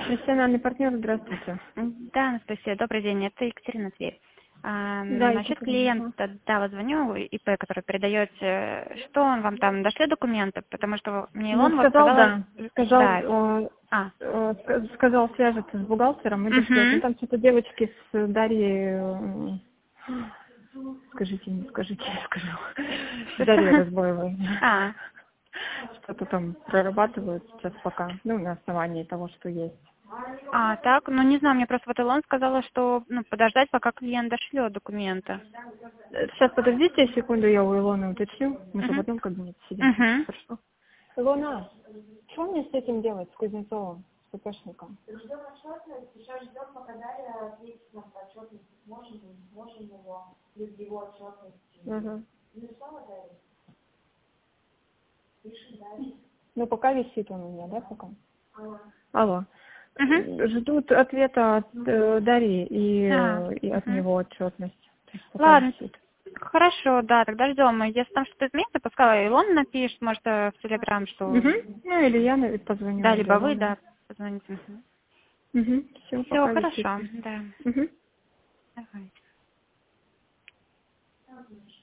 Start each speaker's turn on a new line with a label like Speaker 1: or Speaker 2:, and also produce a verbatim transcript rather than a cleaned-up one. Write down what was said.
Speaker 1: Профессиональный партнер, здравствуйте.
Speaker 2: Да, Анастасия, добрый день, это Екатерина Тверь. А,
Speaker 1: Да,
Speaker 2: насчет
Speaker 1: Екатерина.
Speaker 2: клиента, да, вот звоню, ИП, который передаете, что он вам там, дошли документы? Потому что мне
Speaker 1: Ну,
Speaker 2: Илон вот
Speaker 1: сказал,
Speaker 2: сказала,
Speaker 1: да. Сказал,
Speaker 2: да,
Speaker 1: э,
Speaker 2: а,
Speaker 1: э, ска- сказал свяжется с бухгалтером и дошлет. Ну,
Speaker 2: угу.
Speaker 1: там что-то девочки с Дарьей... э, Скажите, не скажите, я скажу. С Дарьей
Speaker 2: Что-что?
Speaker 1: Разбоевой.
Speaker 2: А,
Speaker 1: Что-то там прорабатывают сейчас пока. Ну, на основании того, что есть.
Speaker 2: а, так, ну не знаю, мне просто вот Илон сказала, что ну, подождать, пока клиент дошлет документы.
Speaker 1: Э, Сейчас, подождите секунду, я у Илоны уточню. Мы же в
Speaker 2: Угу.
Speaker 1: одном кабинете сидим.
Speaker 2: Угу.
Speaker 1: Хорошо. Илона, что мне с этим делать, с Кузнецовым, с ППшником?
Speaker 3: Ждем отчетность, сейчас ждем, пока Дарья ответит нам по отчетности, сможем ли, не сможем его, без его отчетности.
Speaker 1: Угу.
Speaker 3: Написала Дарья? Пишет Дарья.
Speaker 1: Ну, пока висит он у меня, да, пока?
Speaker 3: Алло.
Speaker 1: Алло.
Speaker 2: Угу.
Speaker 1: Ждут ответа от э, Дарьи и,
Speaker 2: А,
Speaker 1: э, и от
Speaker 2: угу.
Speaker 1: него отчетность. То есть пока
Speaker 2: Ладно,
Speaker 1: висит.
Speaker 2: хорошо, да, тогда ждем. Если там что-то изменится, пускай Илон напишет, может, э, в Телеграм, что...
Speaker 1: Угу. Ну, или я наверное, позвоню,
Speaker 2: Да,
Speaker 1: или
Speaker 2: либо вы,
Speaker 1: Илона.
Speaker 2: да, позвоните.
Speaker 1: Угу. Все,
Speaker 2: Все,
Speaker 1: пока висит.
Speaker 2: хорошо, да.
Speaker 1: Угу.
Speaker 2: Давай.